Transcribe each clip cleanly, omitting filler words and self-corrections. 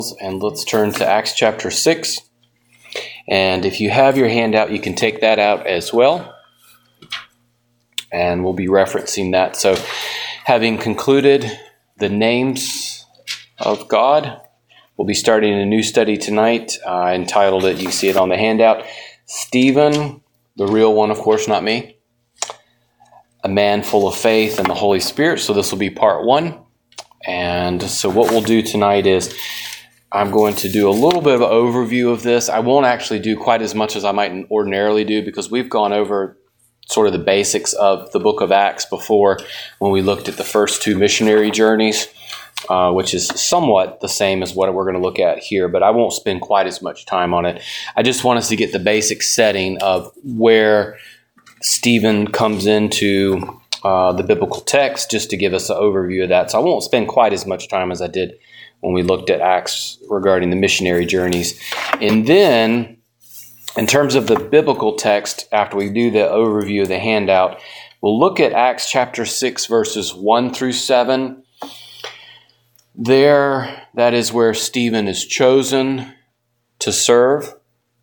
And let's turn to Acts chapter 6. And if you have your handout, you can take that out as well. And we'll be referencing that. So, having concluded the names of God, we'll be starting a new study tonight entitled it, you see it on the handout, Stephen, the real one, of course, not me, a man full of faith and the Holy Spirit. So this will be part 1. And so what we'll do tonight is I'm going to do a little bit of an overview of this. I won't actually do quite as much as I might ordinarily do because we've gone over sort of the basics of the book of Acts before when we looked at the first 2 missionary journeys, which is somewhat the same as what we're going to look at here, but I won't spend quite as much time on it. I just want us to get the basic setting of where Stephen comes into the biblical text just to give us an overview of that. So I won't spend quite as much time as I did when we looked at Acts regarding the missionary journeys. And then, in terms of the biblical text, after we do the overview of the handout, we'll look at Acts chapter 6, verses 1 through 7. There, that is where Stephen is chosen to serve.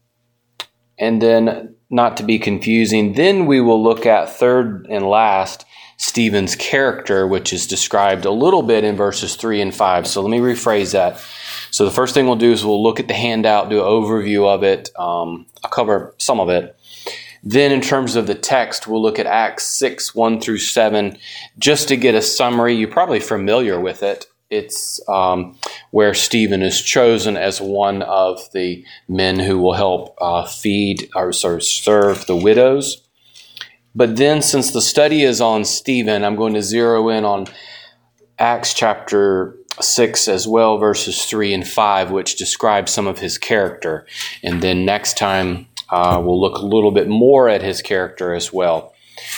And then, not to be confusing, then we will look at third and last, Stephen's character, which is described a little bit in verses 3 and 5. So let me rephrase that. So the first thing we'll do is we'll look at the handout, do an overview of it. I'll cover some of it. Then in terms of the text, we'll look at Acts 6, 1 through 7, just to get a summary. You're probably familiar with it. It's where Stephen is chosen as one of the men who will help serve the widows. But then, since the study is on Stephen, I'm going to zero in on Acts chapter 6 as well, verses 3 and 5, which describe some of his character. And then next time, we'll look a little bit more at his character as well.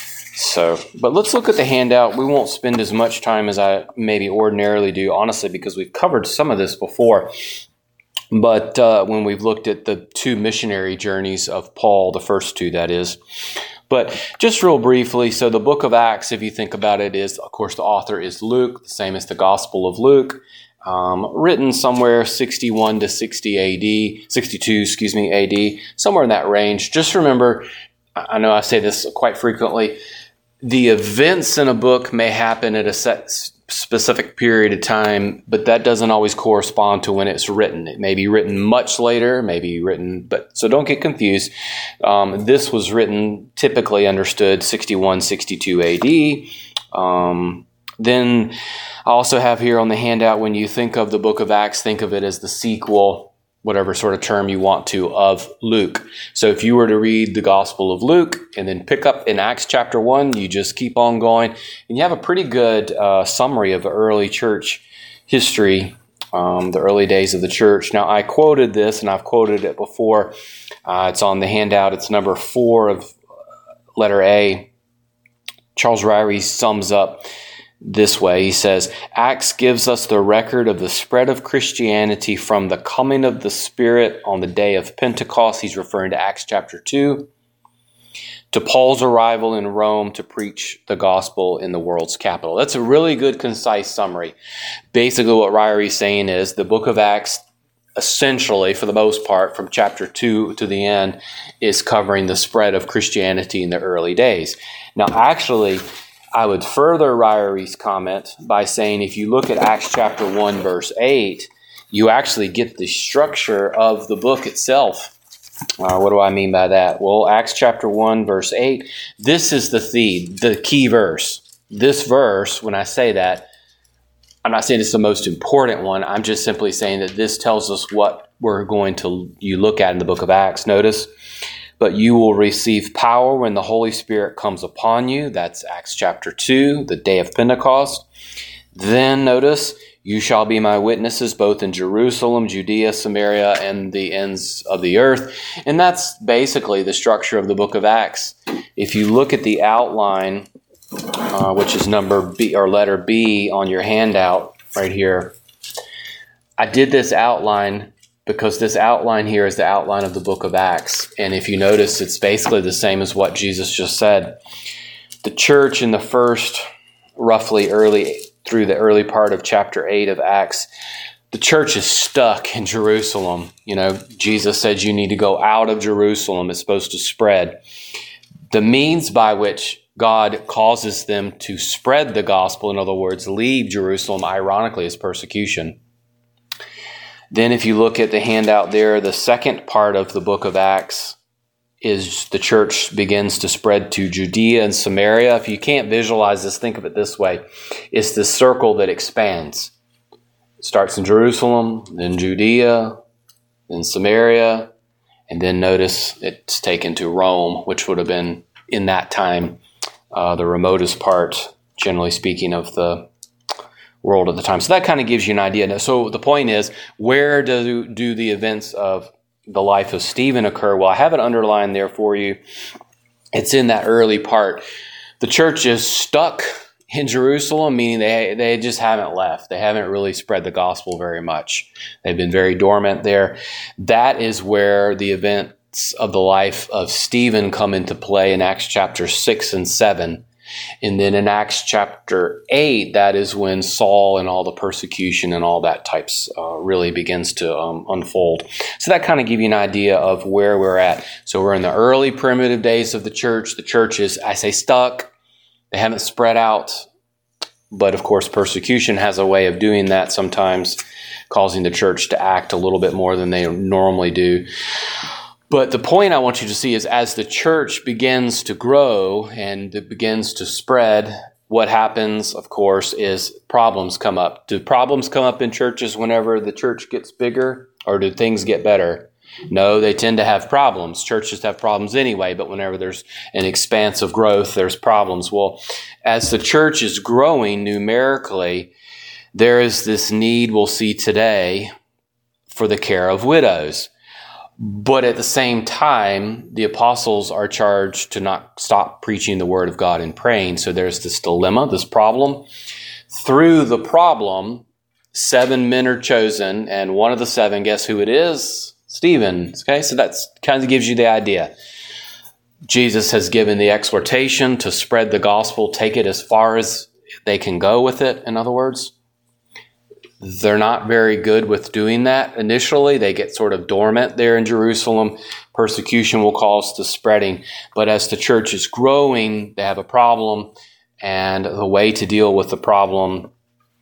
But let's look at the handout. We won't spend as much time as I maybe ordinarily do, honestly, because we've covered some of this before. But when we've looked at the 2 missionary journeys of Paul, the first 2, that is. But just real briefly, so the book of Acts, if you think about it, is, of course, the author is Luke, the same as the Gospel of Luke, written somewhere 61 to 62 AD, somewhere in that range. Just remember, I know I say this quite frequently, the events in a book may happen at a specific period of time, but that doesn't always correspond to when it's written. It may be written much later, so don't get confused. This was written, typically understood, 61, 62 AD. Then I also have here on the handout, when you think of the book of Acts, think of it as the sequel, whatever sort of term you want to, of Luke. So if you were to read the Gospel of Luke and then pick up in Acts chapter 1, you just keep on going, and you have a pretty good summary of early church history, the early days of the church. Now, I quoted this, and I've quoted it before. It's on the handout. It's number 4 of letter A. Charles Ryrie sums up this way. He says, Acts gives us the record of the spread of Christianity from the coming of the Spirit on the day of Pentecost. He's referring to Acts chapter 2, to Paul's arrival in Rome to preach the gospel in the world's capital. That's a really good, concise summary. Basically, what Ryrie's saying is the book of Acts, essentially, for the most part, from chapter 2 to the end, is covering the spread of Christianity in the early days. Now, actually, I would further Ryrie's comment by saying if you look at Acts chapter 1, verse 8, you actually get the structure of the book itself. What do I mean by that? Well, Acts chapter 1, verse 8, this is the key verse. This verse, when I say that, I'm not saying it's the most important one. I'm just simply saying that this tells us what we're going to look at in the book of Acts. Notice, but you will receive power when the Holy Spirit comes upon you. That's Acts chapter 2, the day of Pentecost. Then notice, you shall be my witnesses both in Jerusalem, Judea, Samaria, and the ends of the earth. And that's basically the structure of the book of Acts. If you look at the outline, which is number B or letter B on your handout right here, I did this outline because this outline here is the outline of the book of Acts. And if you notice, it's basically the same as what Jesus just said. The church in the first, through the early part of chapter 8 of Acts, the church is stuck in Jerusalem. Jesus said you need to go out of Jerusalem. It's supposed to spread. The means by which God causes them to spread the gospel, in other words, leave Jerusalem, ironically, is persecution. Then if you look at the handout there, the second part of the book of Acts is the church begins to spread to Judea and Samaria. If you can't visualize this, think of it this way. It's this circle that expands. It starts in Jerusalem, then Judea, then Samaria, and then notice it's taken to Rome, which would have been, in that time, the remotest part, generally speaking, of the world at the time. So that kind of gives you an idea. So the point is, where do the events of the life of Stephen occur? Well, I have it underlined there for you. It's in that early part. The church is stuck in Jerusalem, meaning they just haven't left. They haven't really spread the gospel very much. They've been very dormant there. That is where the events of the life of Stephen come into play in Acts chapter 6 and 7. And then in Acts chapter 8, that is when Saul and all the persecution and all that types really begins to unfold. So that kind of gives you an idea of where we're at. So we're in the early primitive days of the church. The church is, I say, stuck. They haven't spread out. But of course, persecution has a way of doing that sometimes, causing the church to act a little bit more than they normally do. But the point I want you to see is as the church begins to grow and it begins to spread, what happens, of course, is problems come up. Do problems come up in churches whenever the church gets bigger, or do things get better? No, they tend to have problems. Churches have problems anyway, but whenever there's an expanse of growth, there's problems. Well, as the church is growing numerically, there is this need we'll see today for the care of widows. But at the same time, the apostles are charged to not stop preaching the word of God and praying. So there's this dilemma, this problem. Through the problem, 7 men are chosen, and one of the 7, guess who it is? Stephen. Okay, so that kind of gives you the idea. Jesus has given the exhortation to spread the gospel, take it as far as they can go with it, in other words. They're not very good with doing that initially. They get sort of dormant there in Jerusalem. Persecution will cause the spreading. But as the church is growing, they have a problem. And the way to deal with the problem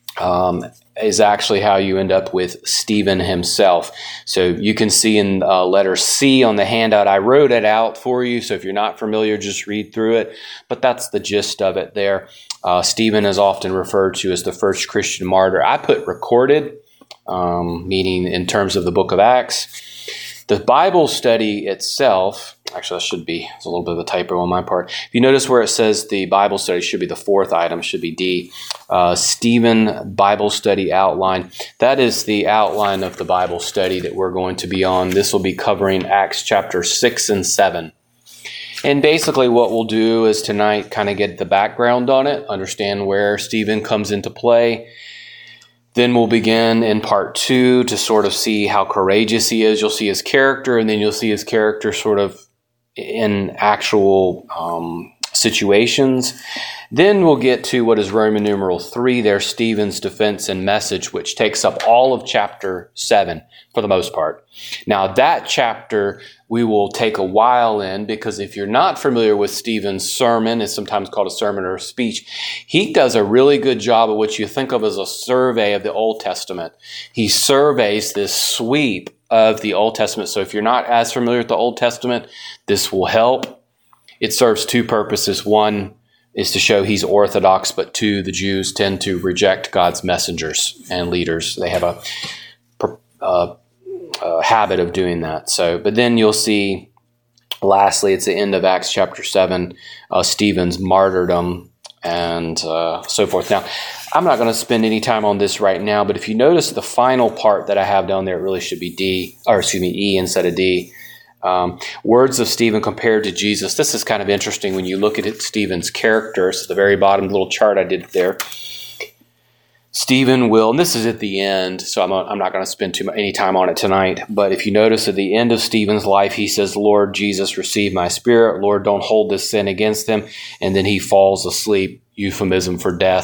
is actually how you end up with Stephen himself. So you can see in letter C on the handout, I wrote it out for you. So if you're not familiar, just read through it. But that's the gist of it there. Stephen is often referred to as the first Christian martyr. I put recorded, meaning in terms of the book of Acts. The Bible study itself, actually it's a little bit of a typo on my part. If you notice where it says the Bible study should be the 4th item, should be D, Stephen Bible study outline. That is the outline of the Bible study that we're going to be on. This will be covering Acts chapter 6 and 7. And basically what we'll do is tonight kind of get the background on it, understand where Stephen comes into play. Then we'll begin in part 2 to sort of see how courageous he is. You'll see his character, and then you'll see his character sort of in actual situations. Then we'll get to what is Roman numeral 3 there, Stephen's defense and message, which takes up all of chapter 7 for the most part. Now that chapter we will take a while in, because if you're not familiar with Stephen's sermon, it's sometimes called a sermon or a speech, he does a really good job of what you think of as a survey of the Old Testament. He surveys this sweep of the Old Testament. So if you're not as familiar with the Old Testament, this will help. It serves 2 purposes. One is to show he's orthodox, but 2, the Jews tend to reject God's messengers and leaders. They have a habit of doing that. So, but then you'll see, lastly, it's the end of Acts chapter 7, Stephen's martyrdom and so forth. Now, I'm not going to spend any time on this right now, but if you notice the final part that I have down there, it really should be E instead of D. Words of Stephen compared to Jesus. This is kind of interesting when you look at Stephen's character. So the very bottom little chart I did there. Stephen will, and this is at the end, so I'm not going to spend any time on it tonight, but if you notice at the end of Stephen's life, he says, Lord Jesus, receive my spirit. Lord, don't hold this sin against them. And then he falls asleep, euphemism for death.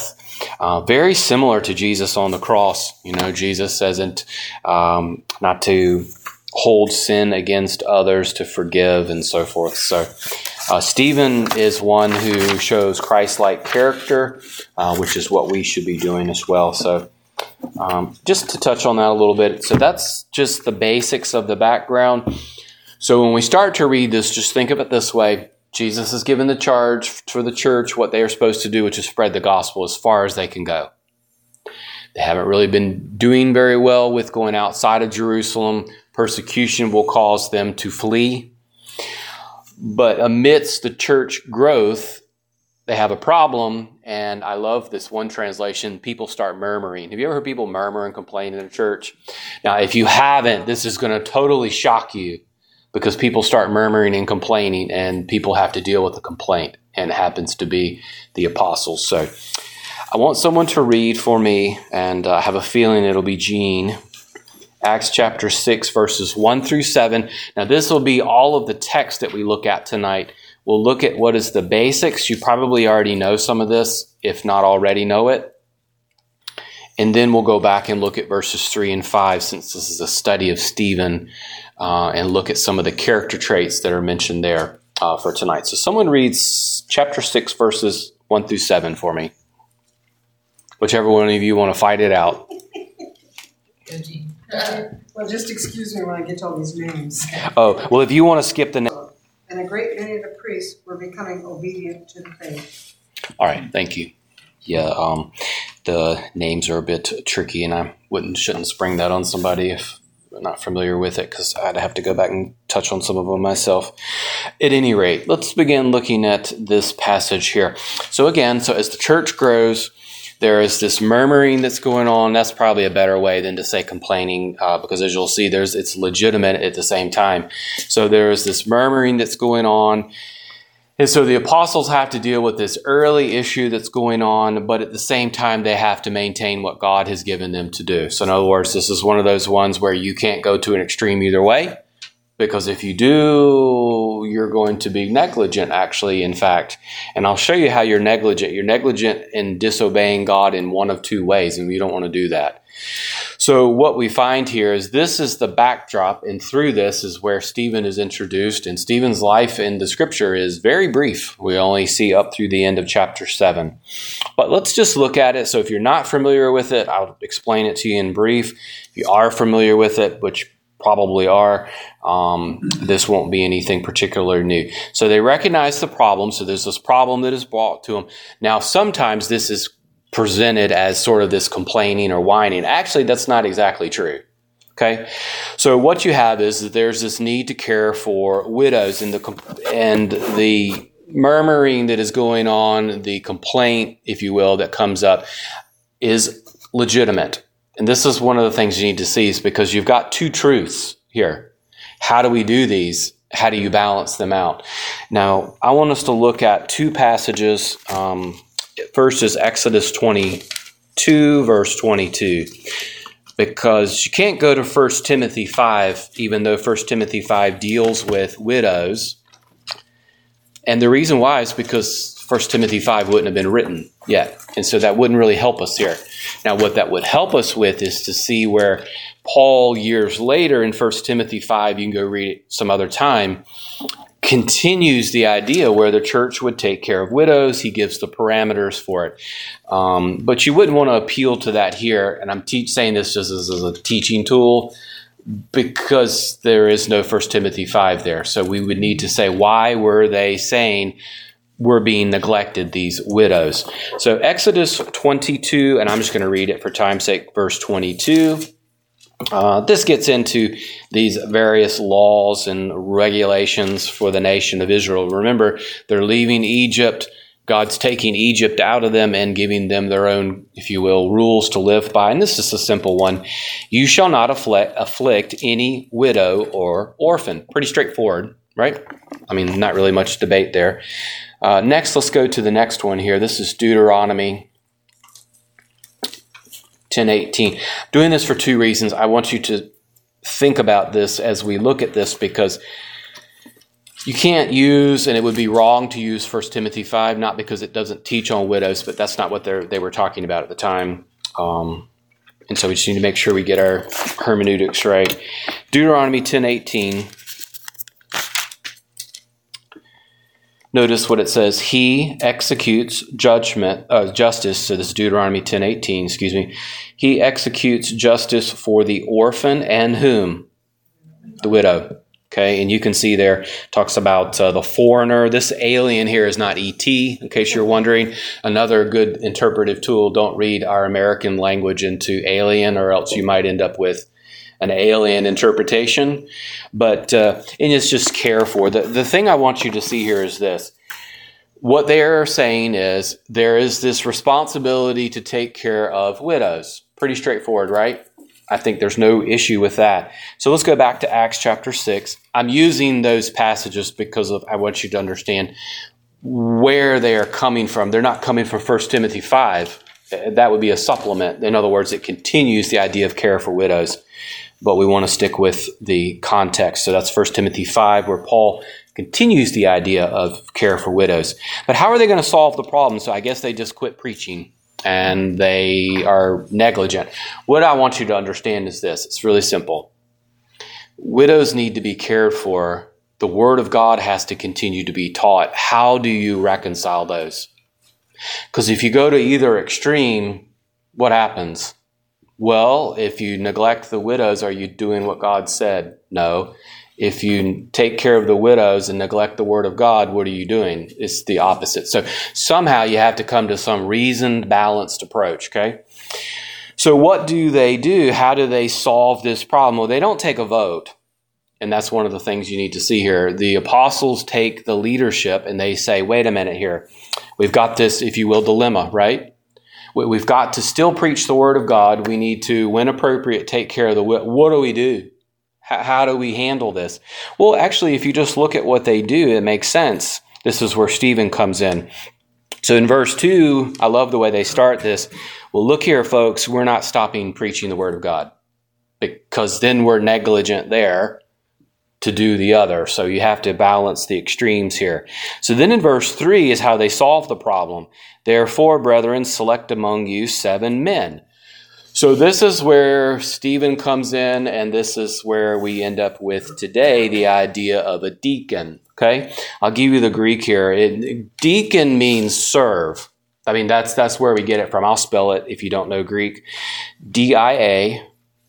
Very similar to Jesus on the cross. Jesus says not to hold sin against others, to forgive, and so forth. So Stephen is one who shows Christ-like character, which is what we should be doing as well. So just to touch on that a little bit. So that's just the basics of the background. So when we start to read this, just think of it this way. Jesus has given the charge for the church, what they are supposed to do, which is spread the gospel as far as they can go. They haven't really been doing very well with going outside of Jerusalem. Persecution will cause them to flee. But amidst the church growth, they have a problem. And I love this one translation, people start murmuring. Have you ever heard people murmur and complain in a church? Now, if you haven't, this is going to totally shock you, because people start murmuring and complaining, and people have to deal with the complaint. And it happens to be the apostles. So I want someone to read for me, and I have a feeling it'll be Gene. Acts chapter 6, verses 1 through 7. Now, this will be all of the text that we look at tonight. We'll look at what is the basics. You probably already know some of this, if not already know it. And then we'll go back and look at verses 3 and 5, since this is a study of Stephen, and look at some of the character traits that are mentioned there for tonight. So someone reads chapter 6, verses 1 through 7 for me. Whichever one of you want to fight it out. Well, just excuse me when I get to all these names. Oh, well, if you want to skip the name. And a great many of the priests were becoming obedient to the faith. All right, thank you. Yeah, the names are a bit tricky, and I shouldn't spring that on somebody if they're not familiar with it, because I'd have to go back and touch on some of them myself. At any rate, let's begin looking at this passage here. So again, as the church grows, there is this murmuring that's going on. That's probably a better way than to say complaining, because as you'll see, it's legitimate at the same time. So there is this murmuring that's going on. And so the apostles have to deal with this early issue that's going on, but at the same time, they have to maintain what God has given them to do. So in other words, this is one of those ones where you can't go to an extreme either way, because if you do, you're going to be negligent, actually, in fact. And I'll show you how you're negligent. You're negligent in disobeying God in one of two ways, and we don't want to do that. So what we find here is this is the backdrop, and through this is where Stephen is introduced. And Stephen's life in the scripture is very brief. We only see up through the end of chapter 7. But let's just look at it. So if you're not familiar with it, I'll explain it to you in brief. If you are familiar with it, which probably are, this won't be anything particularly new. So they recognize the problem. So there's this problem that is brought to them. Now, sometimes this is presented as sort of this complaining or whining. Actually, that's not exactly true. Okay, so what you have is that there's this need to care for widows, and the murmuring that is going on, the complaint, if you will, that comes up is legitimate. And this is one of the things you need to see, is because you've got two truths here. How do we do these? How do you balance them out? Now, I want us to look at two passages. First is Exodus 22, verse 22, because you can't go to 1 Timothy 5, even though 1 Timothy 5 deals with widows. And the reason why is because 1 Timothy 5 wouldn't have been written yet. And so that wouldn't really help us here. Now, what that would help us with is to see where Paul, years later in 1 Timothy 5, you can go read it some other time, continues the idea where the church would take care of widows. He gives the parameters for it. But you wouldn't want to appeal to that here. And I'm saying this just as a teaching tool, because there is no 1 Timothy 5 there. So we would need to say, why were they saying we're being neglected, these widows? So Exodus 22, and I'm just going to read it for time's sake, verse 22. This gets into these various laws and regulations for the nation of Israel. Remember, they're leaving Egypt. God's taking Egypt out of them and giving them their own, if you will, rules to live by. And this is a simple one. You shall not afflict any widow or orphan. Pretty straightforward, right? I mean, not really much debate there. Next, let's go to the next one here. This is Deuteronomy 10:18. Doing this for two reasons. I want you to think about this as we look at this, because You can't use, and it would be wrong to use 1 Timothy 5, not because it doesn't teach on widows, but that's not what they were talking about at the time. And so we just need to make sure we get our hermeneutics right. Deuteronomy 10:18. Notice what it says. He executes justice. So this is Deuteronomy 10:18, excuse me. He executes justice for the orphan and whom? The widow. Okay, and you can see there, talks about the foreigner. This alien here is not E.T., in case you're wondering. Another good interpretive tool. Don't read our American language into alien, or else you might end up with an alien interpretation. But and it's just care for. The thing I want you to see here is this. What they're saying is there is this responsibility to take care of widows. Pretty straightforward, right? I think there's no issue with that. So let's go back to Acts chapter 6. I'm using those passages because I want you to understand where they are coming from. They're not coming from 1 Timothy 5. That would be a supplement. In other words, it continues the idea of care for widows. But we want to stick with the context. So that's 1 Timothy 5, where Paul continues the idea of care for widows. But how are they going to solve the problem? So I guess they just quit preaching. And they are negligent. What I want you to understand is this. It's really simple. Widows need to be cared for. The Word of God has to continue to be taught. How do you reconcile those? Because if you go to either extreme, what happens? Well, if you neglect the widows, are you doing what God said? No. If you take care of the widows and neglect the Word of God, what are you doing? It's the opposite. So somehow you have to come to some reasoned, balanced approach, okay? So what do they do? How do they solve this problem? Well, they don't take a vote. And that's one of the things you need to see here. The apostles take the leadership and they say, wait a minute here. We've got this, if you will, dilemma, right? We've got to still preach the Word of God. We need to, when appropriate, take care of the widows. What do we do? How do we handle this? Well, actually, if you just look at what they do, it makes sense. This is where Stephen comes in. So in verse 2, I love the way they start this. Well, look here, folks, we're not stopping preaching the Word of God, because then we're negligent there to do the other. So you have to balance the extremes here. So then in verse 3 is how they solve the problem. Therefore, brethren, select among you 7 men. So this is where Stephen comes in, and this is where we end up with today the idea of a deacon. Okay, I'll give you the Greek here. Deacon means serve. I mean, that's where we get it from. I'll spell it if you don't know Greek. D-I-A-K-O-N-I-A.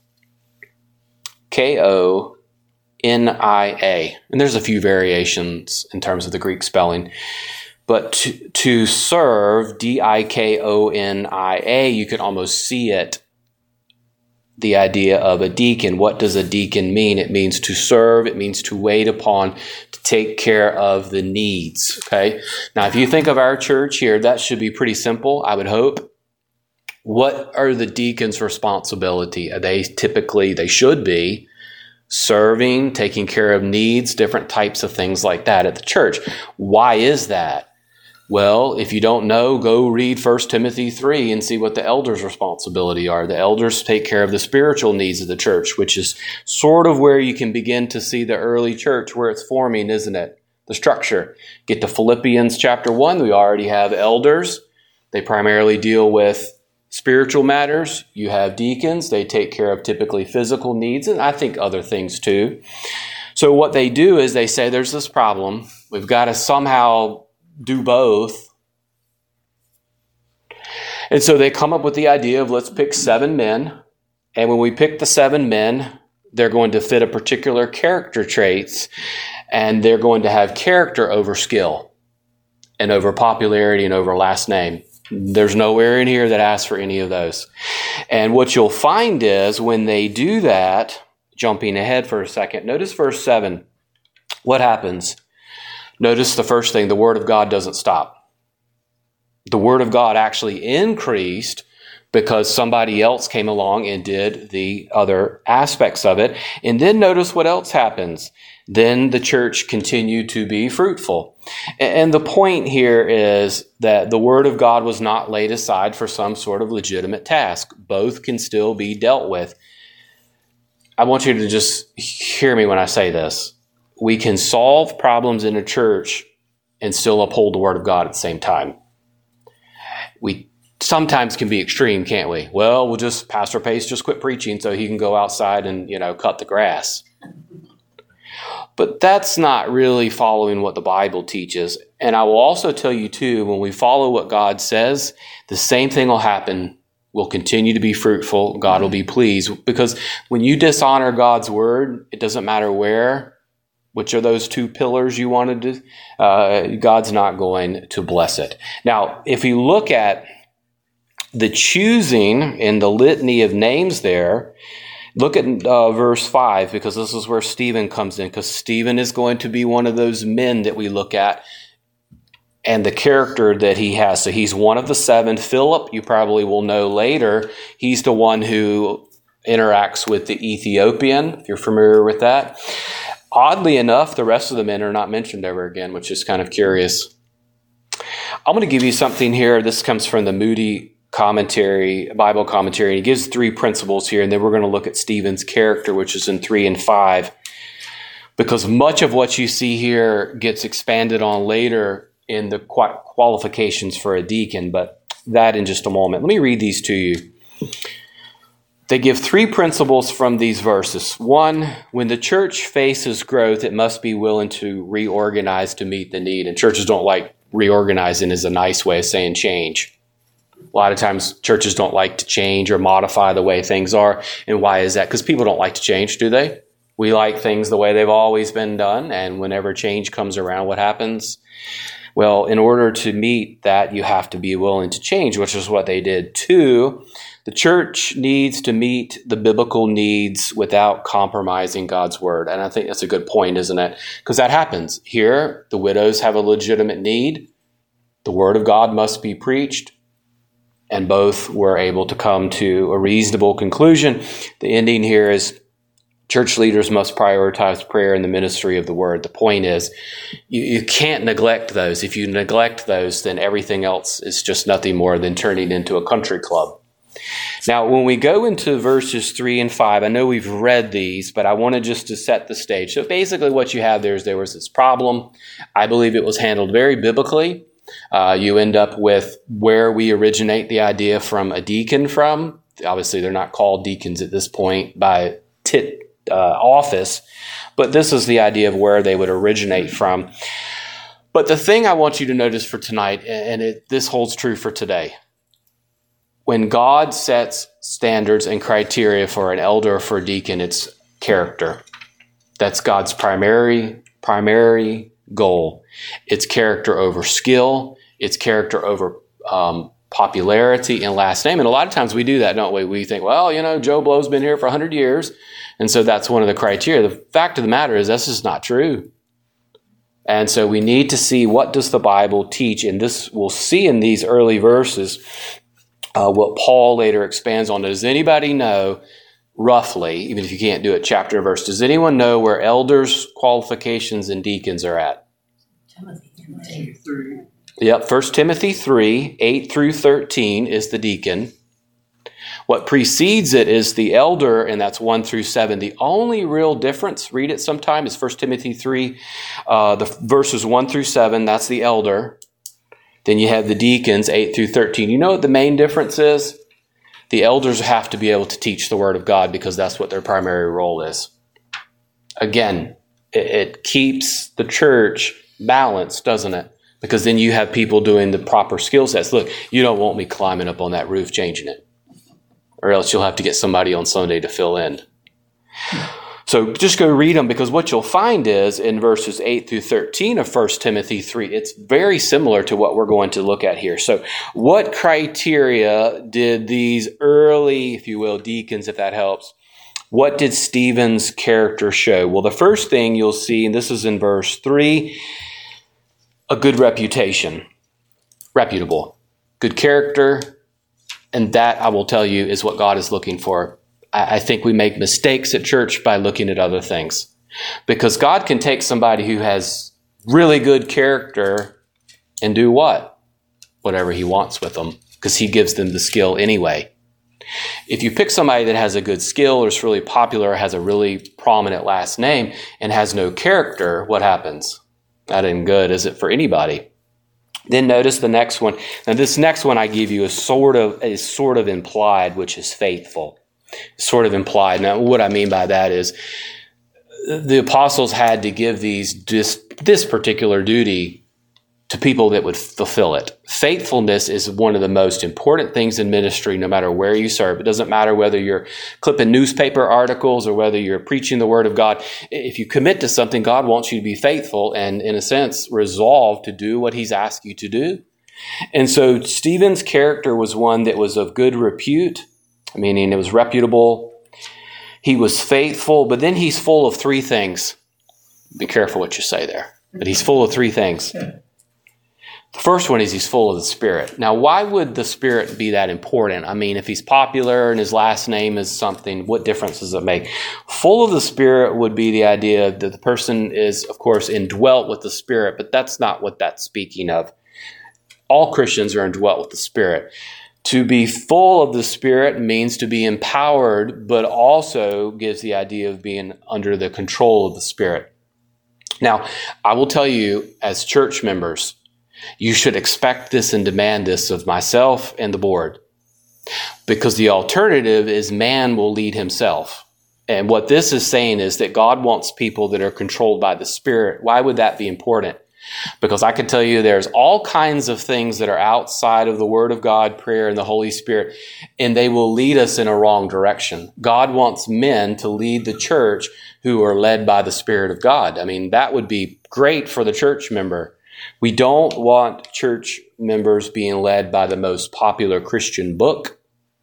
And there's a few variations in terms of the Greek spelling. But to serve, D-I-K-O-N-I-A, you can almost see it. The idea of a deacon. What does a deacon mean? It means to serve. It means to wait upon, to take care of the needs. Okay. Now, if you think of our church here, that should be pretty simple, I would hope. What are the deacons' responsibility? They should be serving, taking care of needs, different types of things like that at the church. Why is that? Well, if you don't know, go read 1 Timothy 3 and see what the elders' responsibility are. The elders take care of the spiritual needs of the church, which is sort of where you can begin to see the early church, where it's forming, isn't it? The structure. Get to Philippians chapter 1, we already have elders. They primarily deal with spiritual matters. You have deacons. They take care of typically physical needs, and I think other things too. So what they do is they say there's this problem. We've got to somehow do both. And so they come up with the idea of let's pick 7 men. And when we pick the 7 men, they're going to fit a particular character traits, and they're going to have character over skill and over popularity and over last name. There's nowhere in here that asks for any of those. And what you'll find is when they do that, jumping ahead for a second, notice verse 7. What happens? Notice the first thing, the Word of God doesn't stop. The Word of God actually increased because somebody else came along and did the other aspects of it. And then notice what else happens. Then the church continued to be fruitful. And the point here is that the Word of God was not laid aside for some sort of legitimate task. Both can still be dealt with. I want you to just hear me when I say this. we can solve problems in a church and still uphold the Word of God at the same time. We sometimes can be extreme, can't we? Well, Pastor Pace just quit preaching so he can go outside and, cut the grass. But that's not really following what the Bible teaches. And I will also tell you too, when we follow what God says, the same thing will happen. We'll continue to be fruitful. God will be pleased. Because when you dishonor God's word, it doesn't matter which are those two pillars you wanted to, God's not going to bless it. Now, if we look at the choosing in the litany of names there, look at verse 5, because this is where Stephen comes in, because Stephen is going to be one of those men that we look at and the character that he has. So he's one of the 7. Philip, you probably will know later, he's the one who interacts with the Ethiopian, if you're familiar with that. Oddly enough, the rest of the men are not mentioned ever again, which is kind of curious. I'm going to give you something here. This comes from the Moody Bible commentary. He gives 3 principles here, and then we're going to look at Stephen's character, which is in 3 and 5, because much of what you see here gets expanded on later in the qualifications for a deacon, but that in just a moment. Let me read these to you. They give 3 principles from these verses. 1, when the church faces growth, it must be willing to reorganize to meet the need. And churches don't like reorganizing as a nice way of saying change. A lot of times churches don't like to change or modify the way things are. And why is that? Because people don't like to change, do they? We like things the way they've always been done. And whenever change comes around, what happens? Well, in order to meet that, you have to be willing to change, which is what they did. 2, the church needs to meet the biblical needs without compromising God's word. And I think that's a good point, isn't it? Because that happens. Here, the widows have a legitimate need. The word of God must be preached. And both were able to come to a reasonable conclusion. The ending here is church leaders must prioritize prayer and the ministry of the word. The point is, you can't neglect those. If you neglect those, then everything else is just nothing more than turning into a country club. Now, when we go into verses 3 and 5, I know we've read these, but I wanted just to set the stage. So basically what you have there was this problem. I believe it was handled very biblically. You end up with where we originate the idea from a deacon from. Obviously, they're not called deacons at this point by office, but this is the idea of where they would originate from. But the thing I want you to notice for tonight, and this holds true for today, when God sets standards and criteria for an elder or for a deacon, it's character. That's God's primary goal. It's character over skill. It's character over popularity and last name. And a lot of times we do that, don't we? We think, well, Joe Blow's been here for 100 years. And so that's one of the criteria. The fact of the matter is this is not true. And so we need to see, what does the Bible teach? And this we'll see in these early verses what Paul later expands on. Does anybody know roughly, even if you can't do it chapter and verse, does anyone know where elders' qualifications and deacons are at? Timothy 3. Yep, 1 Timothy 3, 8 through 13 is the deacon. What precedes it is the elder, and that's 1 through 7. The only real difference, read it sometime, is 1 Timothy 3, the verses 1 through 7, that's the elder. Then you have the deacons, 8 through 13. You know what the main difference is? The elders have to be able to teach the Word of God because that's what their primary role is. Again, it keeps the church balanced, doesn't it? Because then you have people doing the proper skill sets. Look, you don't want me climbing up on that roof changing it, or else you'll have to get somebody on Sunday to fill in. So just go read them, because what you'll find is in verses 8 through 13 of 1 Timothy 3, it's very similar to what we're going to look at here. So what criteria did these early, if you will, deacons, if that helps, what did Stephen's character show? Well, the first thing you'll see, and this is in verse 3, a good reputation, reputable, good character, and that, I will tell you, is what God is looking for. I think we make mistakes at church by looking at other things, because God can take somebody who has really good character and do what? Whatever he wants with them, because he gives them the skill anyway. If you pick somebody that has a good skill or is really popular, has a really prominent last name, and has no character, what happens? That isn't good, is it, for anybody? Then notice the next one. Now, this next one I give you is sort of implied, which is faithful. Sort of implied. Now, what I mean by that is the apostles had to give this particular duty to people that would fulfill it. Faithfulness is one of the most important things in ministry, no matter where you serve. It doesn't matter whether you're clipping newspaper articles or whether you're preaching the Word of God. If you commit to something, God wants you to be faithful and, in a sense, resolve to do what He's asked you to do. And so Stephen's character was one that was of good repute, meaning it was reputable. He was faithful, but then he's full of three things. Be careful what you say there. But he's full of three things. The first one is he's full of the Spirit. Now, why would the Spirit be that important? I mean, if he's popular and his last name is something, what difference does it make? Full of the Spirit would be the idea that the person is, of course, indwelt with the Spirit, but that's not what that's speaking of. All Christians are indwelt with the Spirit. To be full of the Spirit means to be empowered, but also gives the idea of being under the control of the Spirit. Now, I will tell you, as church members, you should expect this and demand this of myself and the board, because the alternative is man will lead himself. And what this is saying is that God wants people that are controlled by the Spirit. Why would that be important? Because I can tell you there's all kinds of things that are outside of the Word of God, prayer, and the Holy Spirit, and they will lead us in a wrong direction. God wants men to lead the church who are led by the Spirit of God. I mean, that would be great for the church member. We don't want church members being led by the most popular Christian book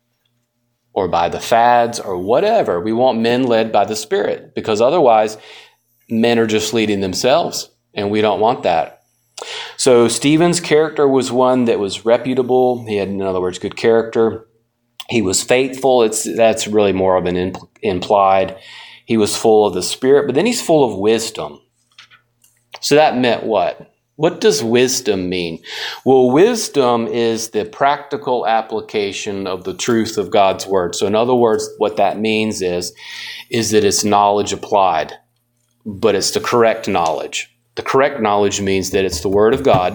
or by the fads or whatever. We want men led by the Spirit, because otherwise men are just leading themselves, and we don't want that. So Stephen's character was one that was reputable. He had, in other words, good character. He was faithful. That's really more of an implied. He was full of the Spirit, but then he's full of wisdom. So that meant what? What does wisdom mean? Well, wisdom is the practical application of the truth of God's Word. So in other words, what that means is that it's knowledge applied, but it's the correct knowledge. The correct knowledge means that it's the Word of God,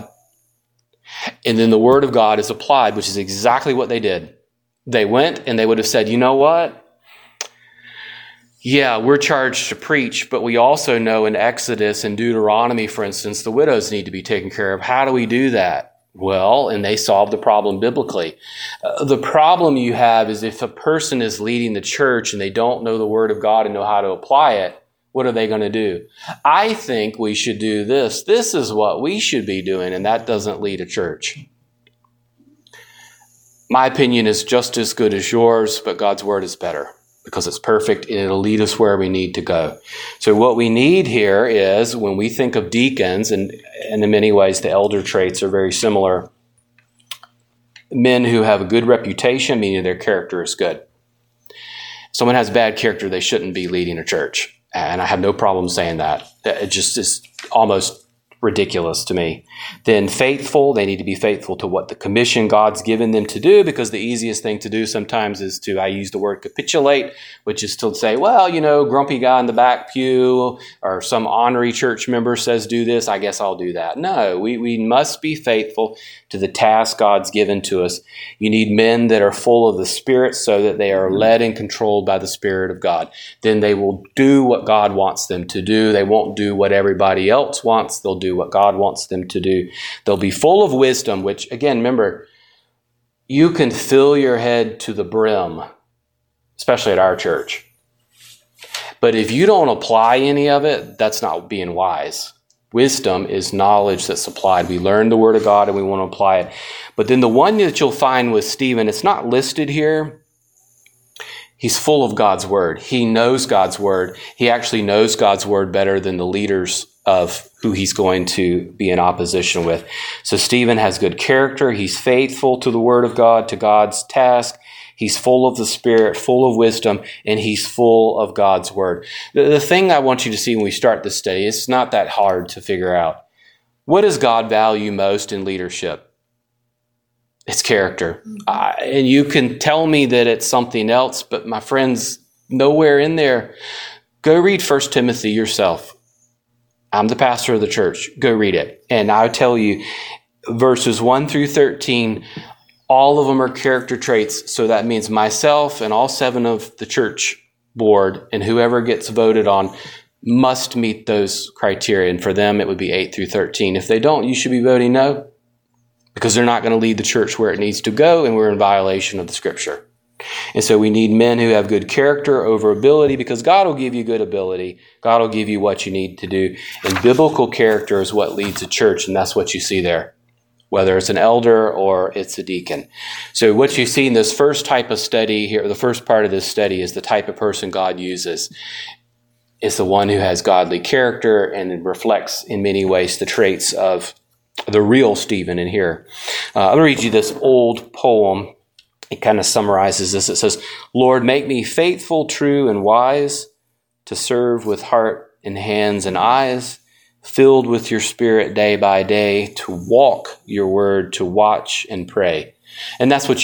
and then the Word of God is applied, which is exactly what they did. They went and they would have said, you know what? Yeah, we're charged to preach, but we also know in Exodus and Deuteronomy, for instance, the widows need to be taken care of. How do we do that? Well, and they solved the problem biblically. The problem you have is if a person is leading the church and they don't know the Word of God and know how to apply it, what are they going to do? I think we should do this. This is what we should be doing, and that doesn't lead a church. My opinion is just as good as yours, but God's Word is better, because it's perfect and it'll lead us where we need to go. So what we need here is, when we think of deacons, and in many ways the elder traits are very similar, men who have a good reputation, meaning their character is good. If someone has bad character, they shouldn't be leading a church. And I have no problem saying that. It just is almost ridiculous to me. Then faithful, they need to be faithful to what the commission God's given them to do, because the easiest thing to do sometimes is to, I use the word capitulate, which is to say, well, you know, grumpy guy in the back pew or some honorary church member says do this, I guess I'll do that. No, we must be faithful to the task God's given to us. You need men that are full of the Spirit so that they are led and controlled by the Spirit of God. Then they will do what God wants them to do. They won't do what everybody else wants. They'll do what God wants them to do. They'll be full of wisdom, which, again, remember, you can fill your head to the brim, especially at our church. But if you don't apply any of it, that's not being wise. Wisdom is knowledge that's applied. We learn the Word of God and we want to apply it. But then the one that you'll find with Stephen, it's not listed here. He's full of God's Word. He knows God's Word. He actually knows God's Word better than the leaders of who he's going to be in opposition with. So Stephen has good character. He's faithful to the Word of God, to God's task. He's full of the Spirit, full of wisdom, and he's full of God's Word. The thing I want you to see when we start this study, it's not that hard to figure out. What does God value most in leadership? It's character. And you can tell me that it's something else, but my friends, nowhere in there. Go read 1 Timothy yourself. I'm the pastor of the church. Go read it. And I'll tell you, verses 1 through 13, all of them are character traits. So that means myself and all 7 of the church board and whoever gets voted on must meet those criteria. And for them, it would be 8 through 13. If they don't, you should be voting no, because they're not going to lead the church where it needs to go, and we're in violation of the scripture. And so we need men who have good character over ability, because God will give you good ability. God will give you what you need to do. And biblical character is what leads a church, and that's what you see there, whether it's an elder or it's a deacon. So what you see in this first type of study here, the first part of this study, is the type of person God uses. It's the one who has godly character and it reflects in many ways the traits of the real Stephen in here. I'll read you this old poem. It kind of summarizes this. It says, Lord, make me faithful, true, and wise, to serve with heart and hands and eyes, filled with your spirit day by day, to walk your word, to watch and pray. And that's what